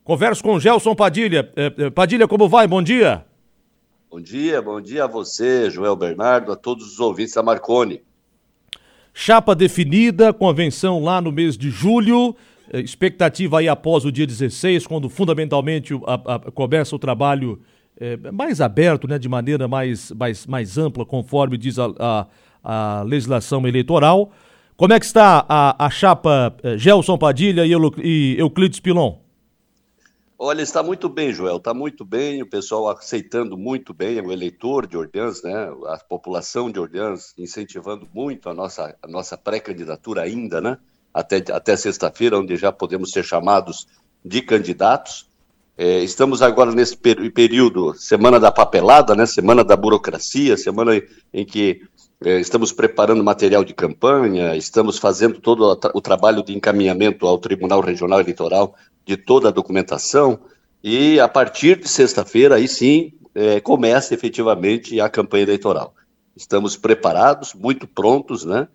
Converso com Gelson Padilha. Padilha, como vai? Bom dia. Bom dia a você, Joel Bernardo, a todos os ouvintes da Marconi. Chapa definida, convenção lá no mês de julho, expectativa aí após o dia 16, quando fundamentalmente começa o trabalho mais aberto, né, de maneira mais ampla, conforme diz a legislação eleitoral. Como é que está a chapa Gelson Padilha e Euclides Pilon? Olha, está muito bem, Joel, está muito bem, o pessoal aceitando muito bem, o eleitor de Orleans, né, a população de Orleans incentivando muito a nossa pré-candidatura ainda, né, até sexta-feira, onde já podemos ser chamados de candidatos. Estamos agora nesse período, semana da papelada, né, semana da burocracia, semana em que estamos preparando material de campanha, estamos fazendo todo o trabalho de encaminhamento ao Tribunal Regional Eleitoral de toda a documentação, e a partir de sexta-feira, aí sim, começa efetivamente a campanha eleitoral. Estamos preparados, muito prontos, né?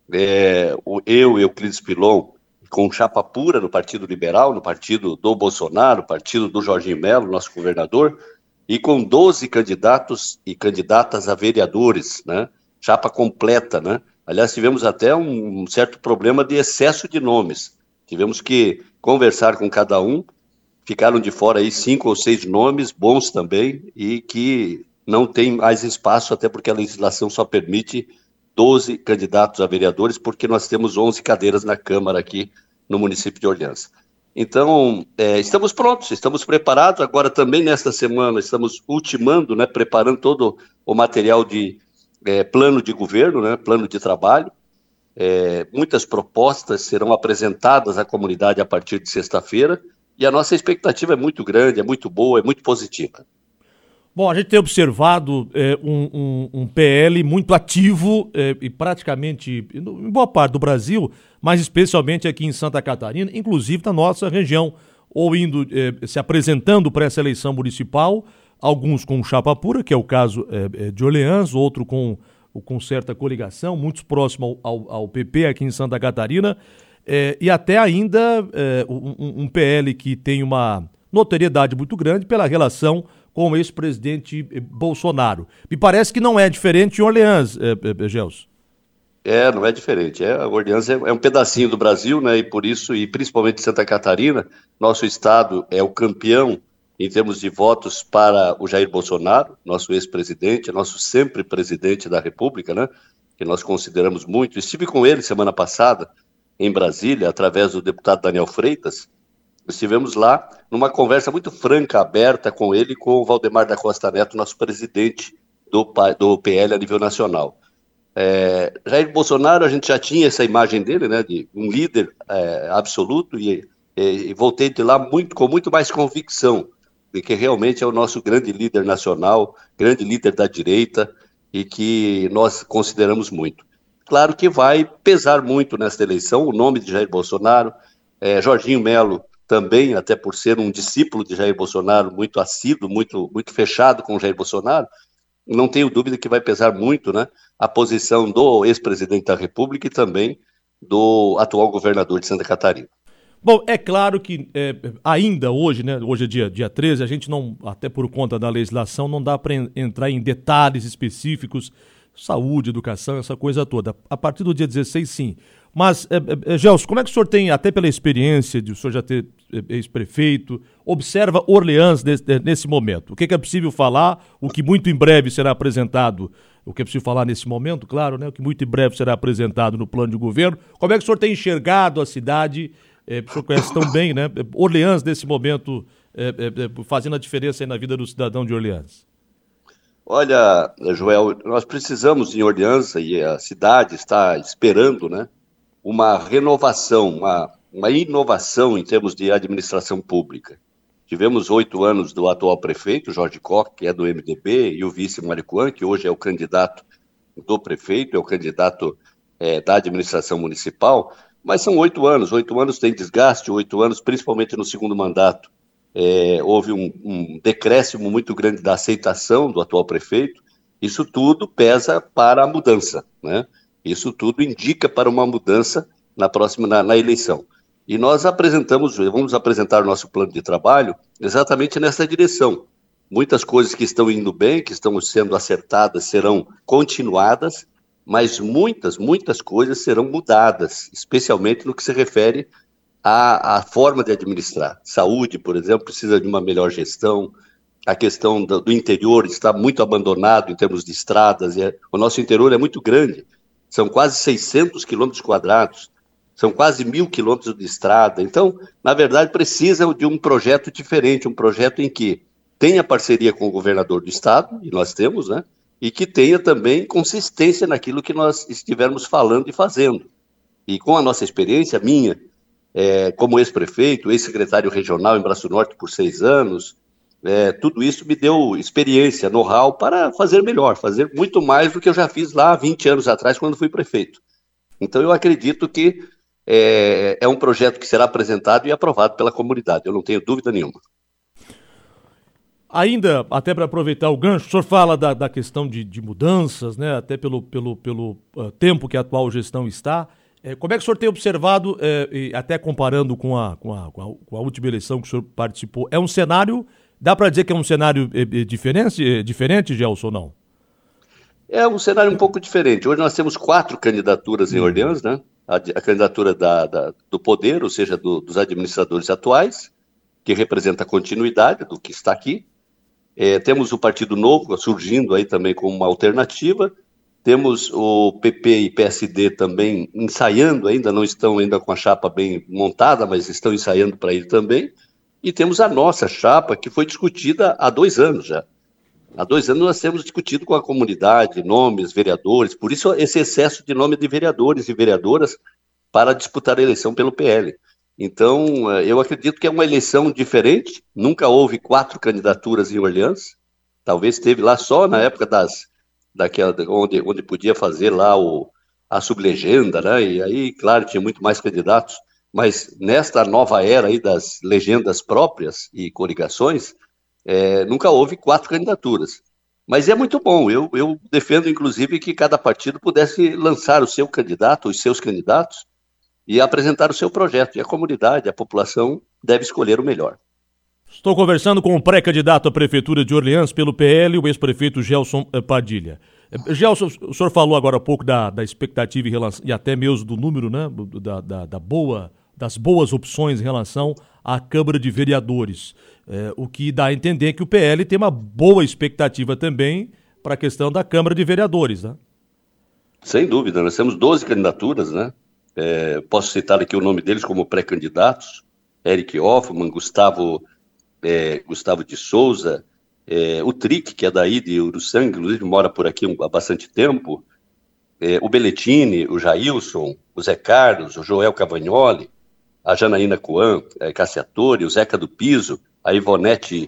Euclides Pilon, com chapa pura no Partido Liberal, no partido do Bolsonaro, no partido do Jorginho Melo, nosso governador, e com 12 candidatos e candidatas a vereadores, né? Chapa completa, né? Aliás, tivemos até um certo problema de excesso de nomes. Tivemos que conversar com cada um, ficaram de fora aí 5 ou 6 nomes, bons também, e que não tem mais espaço, até porque a legislação só permite 12 candidatos a vereadores, porque nós temos 11 cadeiras na Câmara aqui no município de Orleans. Então, estamos prontos, estamos preparados. Agora também nesta semana estamos ultimando, né, preparando todo o material de plano de governo, né, plano de trabalho. Muitas propostas serão apresentadas à comunidade a partir de sexta-feira, e a nossa expectativa é muito grande, é muito boa, é muito positiva. Bom, a gente tem observado um PL muito ativo e praticamente em boa parte do Brasil, mas especialmente aqui em Santa Catarina, inclusive na nossa região, ou indo se apresentando para essa eleição municipal, alguns com chapa pura, que é o caso de Orleans, outro com certa coligação, muitos próximos ao PP aqui em Santa Catarina, e até ainda um PL que tem uma notoriedade muito grande pela relação com o ex-presidente Bolsonaro. Me parece que não é diferente em Orleans, Gelson. Não é diferente. Orleans é um pedacinho do Brasil, né, e por isso, e principalmente Santa Catarina, nosso estado é o campeão em termos de votos para o Jair Bolsonaro, nosso ex-presidente, nosso sempre presidente da República, né, que nós consideramos muito. Estive com ele semana passada em Brasília, através do deputado Daniel Freitas. Estivemos lá numa conversa muito franca, aberta com ele e com o Valdemar da Costa Neto, nosso presidente do PL a nível nacional. Jair Bolsonaro, a gente já tinha essa imagem dele, né, de um líder absoluto, e voltei de lá com muito mais convicção de que realmente é o nosso grande líder nacional, grande líder da direita, e que nós consideramos muito. Claro que vai pesar muito nesta eleição o nome de Jair Bolsonaro, Jorginho Melo também, até por ser um discípulo de Jair Bolsonaro, muito assíduo, muito fechado com Jair Bolsonaro. Não tenho dúvida que vai pesar muito, né, a posição do ex-presidente da República e também do atual governador de Santa Catarina. Bom, é claro que ainda hoje, né, hoje é dia 13, a gente não, até por conta da legislação, não dá para entrar em detalhes específicos, saúde, educação, essa coisa toda. A partir do dia 16, sim. Mas, Gelson, como é que o senhor tem, até pela experiência de o senhor já ter ex-prefeito, observa Orleans nesse momento? O que é possível falar, o que muito em breve será apresentado, o que é possível falar nesse momento, claro, né? O que muito em breve será apresentado no plano de governo. Como é que o senhor tem enxergado a cidade? O senhor conhece tão bem, né? Orleans, nesse momento, fazendo a diferença aí na vida do cidadão de Orleans. Olha, Joel, nós precisamos em Orleans, e a cidade está esperando, né, uma renovação, uma inovação em termos de administração pública. Tivemos 8 anos do atual prefeito, Jorge Koch, que é do MDB, e o vice Maricoan, que hoje é o candidato do prefeito, é o candidato da administração municipal, mas são 8 anos. 8 anos tem desgaste, 8 anos, principalmente no segundo mandato. Houve um decréscimo muito grande da aceitação do atual prefeito. Isso tudo pesa para a mudança, né? Isso tudo indica para uma mudança na eleição. E nós vamos apresentar o nosso plano de trabalho exatamente nessa direção. Muitas coisas que estão indo bem, que estão sendo acertadas, serão continuadas, mas muitas coisas serão mudadas, especialmente no que se refere à forma de administrar. Saúde, por exemplo, precisa de uma melhor gestão. A questão do interior está muito abandonado em termos de estradas. O nosso interior é muito grande, são quase 600 quilômetros quadrados, são quase 1.000 quilômetros de estrada. Então, na verdade, precisa de um projeto diferente, um projeto em que tenha parceria com o governador do estado, e nós temos, né? E que tenha também consistência naquilo que nós estivermos falando e fazendo. E com a nossa experiência, minha, como ex-prefeito, ex-secretário regional em Braço Norte por 6 anos, tudo isso me deu experiência, know-how para fazer melhor, fazer muito mais do que eu já fiz lá há 20 anos atrás, quando fui prefeito. Então, eu acredito que é um projeto que será apresentado e aprovado pela comunidade, eu não tenho dúvida nenhuma. Ainda, até para aproveitar o gancho, o senhor fala da questão de mudanças, né, até pelo tempo que a atual gestão está. Como é que o senhor tem observado, até comparando com a última eleição que o senhor participou, é um cenário, dá para dizer que é um cenário diferente, Gelson, ou não? É um cenário um pouco diferente. Hoje nós temos 4 candidaturas em Orleans, né? A candidatura do poder, ou seja, dos administradores atuais, que representa a continuidade do que está aqui. Temos o Partido Novo surgindo aí também como uma alternativa. Temos o PP e PSD também ensaiando, ainda não estão ainda com a chapa bem montada, mas estão ensaiando para ir também. E temos a nossa chapa, que foi discutida há 2 anos já. Há 2 anos nós temos discutido com a comunidade, nomes, vereadores, por isso esse excesso de nome de vereadores e vereadoras para disputar a eleição pelo PL. Então, eu acredito que é uma eleição diferente, nunca houve 4 candidaturas em Orleans, talvez teve lá só na época onde podia fazer lá a sublegenda, né? E aí, claro, tinha muito mais candidatos, mas nesta nova era aí das legendas próprias e coligações, nunca houve 4 candidaturas. Mas é muito bom, eu defendo inclusive que cada partido pudesse lançar o seu candidato, os seus candidatos, e apresentar o seu projeto. E a comunidade, a população, deve escolher o melhor. Estou conversando com o pré-candidato à Prefeitura de Orleans pelo PL, o ex-prefeito Gelson Padilha. Gelson, o senhor falou agora há pouco da expectativa em relação, e até mesmo do número, né, das boas opções em relação à Câmara de Vereadores. O que dá a entender que o PL tem uma boa expectativa também para a questão da Câmara de Vereadores, né? Sem dúvida, nós temos 12 candidaturas, né? Posso citar aqui o nome deles como pré-candidatos: Eric Hoffmann, Gustavo de Souza, o Trick, que é daí de Uruçanga, inclusive mora por aqui há bastante tempo, o Belletini, o Jailson, o Zé Carlos, o Joel Cavagnoli, a Janaína Coan, Cassiatore, o Zeca do Piso, a Ivonete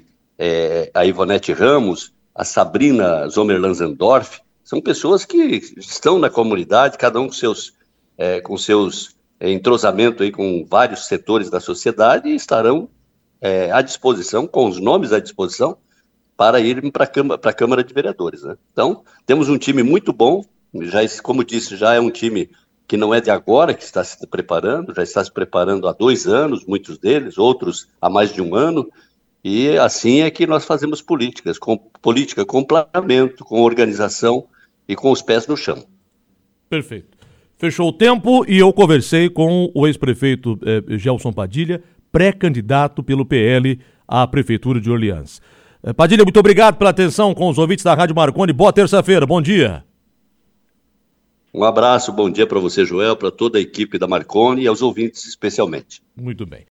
Ramos, a Sabrina Zomer-Lanzendorf. São pessoas que estão na comunidade, cada um com seus entrosamento aí com vários setores da sociedade, e estarão à disposição, com os nomes à disposição, para irem para a Câmara de Vereadores, né? Então, temos um time muito bom, como disse, já é um time que não é de agora, que está se preparando, já está se preparando há 2 anos, muitos deles, outros há mais de 1 ano, e assim é que nós fazemos política com planejamento, com organização e com os pés no chão. Perfeito. Fechou o tempo e eu conversei com o ex-prefeito Gelson Padilha, pré-candidato pelo PL à Prefeitura de Orleans. Padilha, muito obrigado pela atenção com os ouvintes da Rádio Marconi. Boa terça-feira, bom dia. Um abraço, bom dia para você, Joel, para toda a equipe da Marconi e aos ouvintes especialmente. Muito bem.